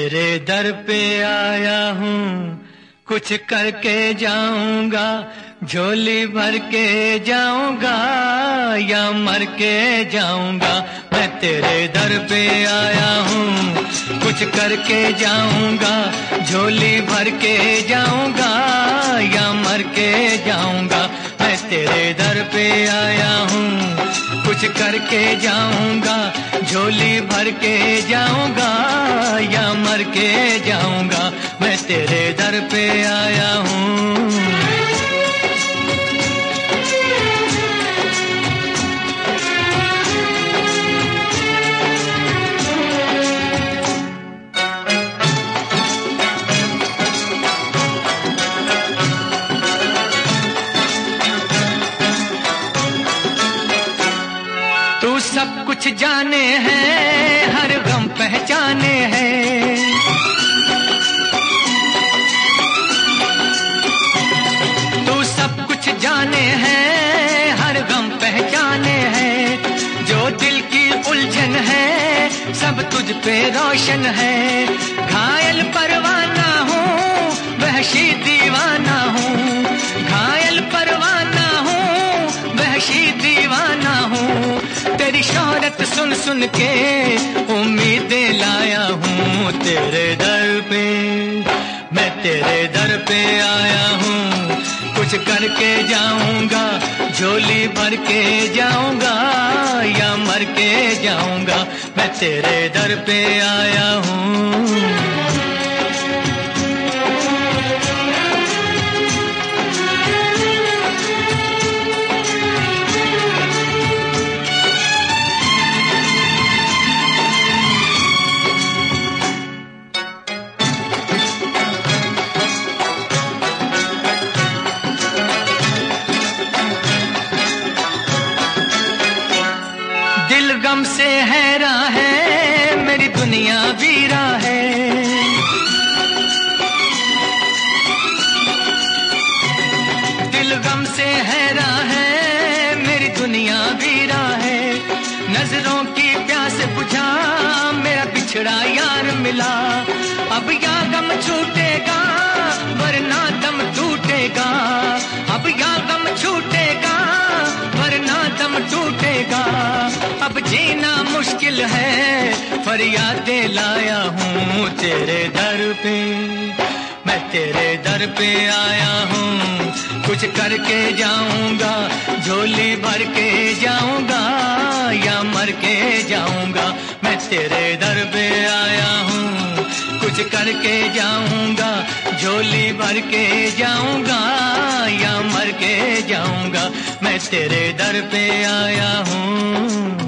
तेरे दर पे आया हूँ, कुछ करके जाऊंगा, झोली भर के जाऊंगा या मर के जाऊंगा। मैं तेरे दर पे आया हूँ, कुछ करके जाऊंगा, झोली भर के जाऊंगा या मर के जाऊंगा। मैं तेरे दर पे आया हूँ, कुछ करके जाऊंगा, झोली भर के जाऊंगा या मर के जाऊंगा। मैं तेरे दर पे आया हूँ। तू सब कुछ जाने हैं, हर गम पहचाने हैं। तू सब कुछ जाने हैं, हर गम पहचाने हैं। जो दिल की उलझन है, सब तुझ पे रोशन है। घायल परवाना हूँ, वहशी दीवाना हूँ। घायल परवाना हूँ, वहशी दीवाना हूँ। तेरी शोहरत सुन सुन के उम्मीदें लाया हूँ तेरे दर पे। मैं तेरे दर पे आया हूँ, कुछ करके जाऊंगा, झोली भर के जाऊंगा या मर के जाऊंगा। मैं तेरे दर पे आया हूँ। दिल गम से हैरान है, मेरी दुनिया वीरा है। दिल गम से हैरान है, मेरी दुनिया वीरा है। नजरों की प्यास बुझा, मेरा बिछड़ा यार मिला। अब या गम छूटेगा, वरना दम टूटेगा। अब या गम छूटेगा, वरना दम टूटेगा। अब जीना मुश्किल है, फरियादें लाया हूँ तेरे दर पे। मैं तेरे दर पे आया हूँ, कुछ करके जाऊंगा, झोली भर के जाऊंगा या मर के जाऊंगा। मैं तेरे दर पे आया हूँ, कुछ करके जाऊंगा, झोली भर के जाऊंगा या मर के जाऊंगा। मैं तेरे दर पे आया हूँ।